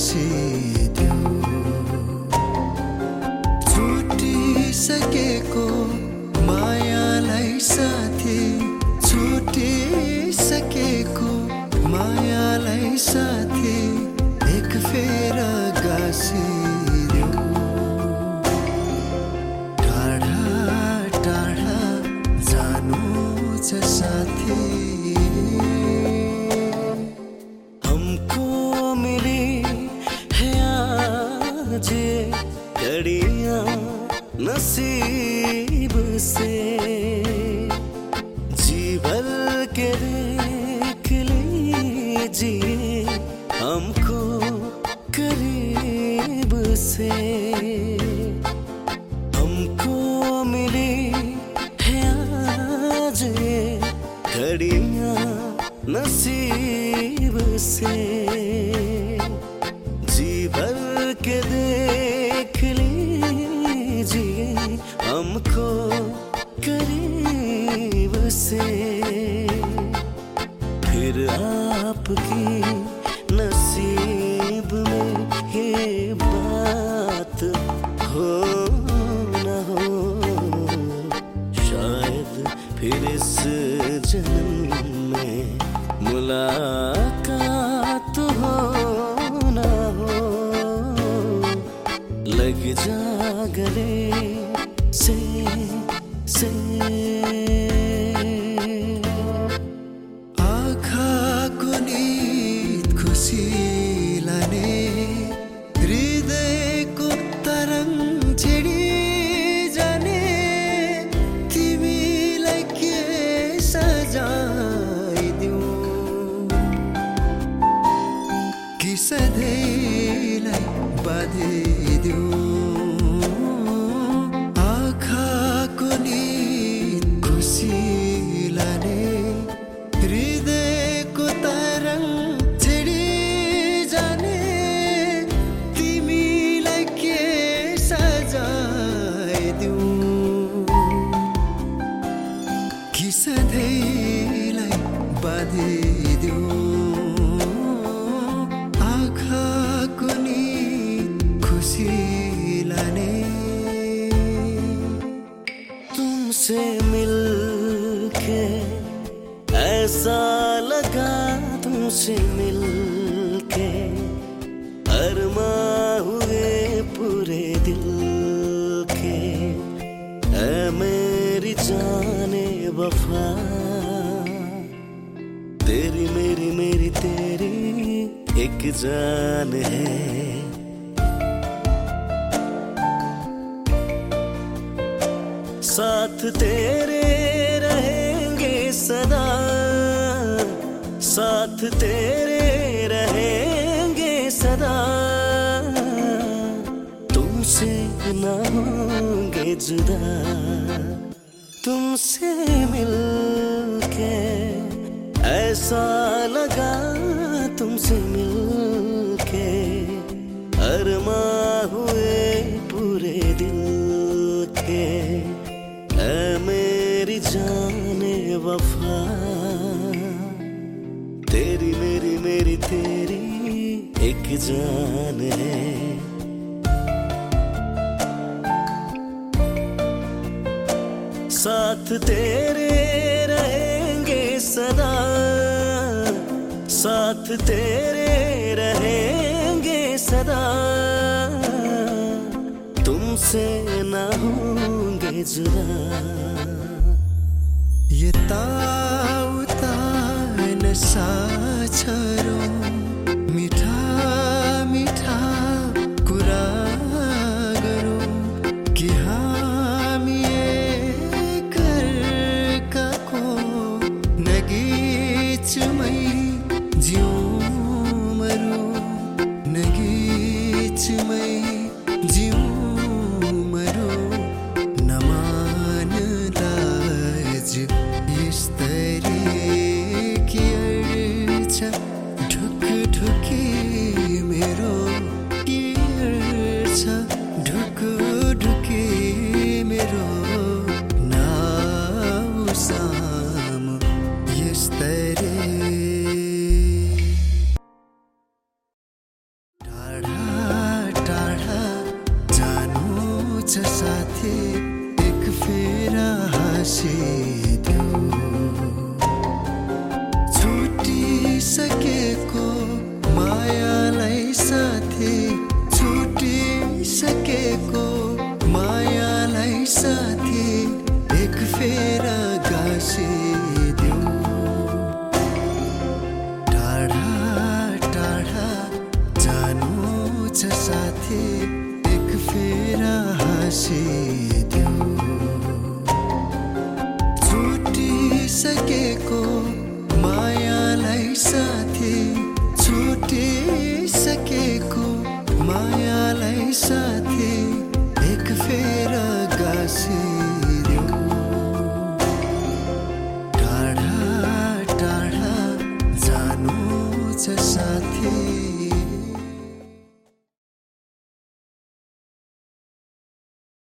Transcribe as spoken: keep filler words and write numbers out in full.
बिर्सिदेऊ। छुटिसकेको मायालाई साथी, छुटिसकेको मायालाई साथी एक फेर गाँसिदेऊ। टाढा टाढा जानु छ साथी, हमको मिली है आज घड़ियां नसीब से। जी भर के देख लीजिए हमको करीब से। हमको मिली है आज घड़ियां नसीब से। जी भर के देख लीजिए हमको करीब से। फिर आपकी नसीब में ये बात हो न हो, शायद फिर इस जन्म में मुलाकात हो न हो। लग जा गले से से आँखाको नीत खुसी लाने, हृदयको तरंग छेडी जाने। तिमीलाई के सजाइदिऊ कि सधैँलाई बाँधिदेऊ। आँखाको नीत खुसी लाने, हृदयको तरंग छेडी जाने। तिमीलाई के सजाइदिऊ कि सधैँलाई बाँधिदेऊ। आँखाको नीत खुसी लाने, तुमसे मिलके ऐसा लगा, तुमसे मिलके अरमां हुए पूरे दिल के। ऐ मेरी जाने वफा, तेरी मेरी मेरी तेरी एक जान है। साथ तेरे रहेंगे सदा, साथ तेरे रहेंगे सदा। तुमसे ना होंगे जुदा, तुमसे मिलके ऐसा लगा, तुमसे मिलके अरमां हुए पूरे दिल के। ऐ मेरी जाने वफा, तेरी मेरी मेरी तेरी एक जान है। साथ तेरे रहेंगे सदा, साथ तेरे रहेंगे सदा। तुमसे ना होंगे जुदा। यताउता नशा छरो, मिठा मिठा कुरा गरौँ कि हामी एकअर्काको नगिचमै जिउँ मरौँ, नगिचमै जिउँ मरौँ। नमान्ला गाँसिदेऊ छुटिसकेको मायालाई साथी छुटिसकेको मायालाई साथी एक फेरा गाँसिदेऊ टाढा टाढा जानु छ साथी एक फेरा हाँसिदेऊ छुटिसकेको मायालाई साथी छुटिसकेको मायालाई साथी एक फेरा गाँसिदेऊ टाढा टाढा जानु छ साथी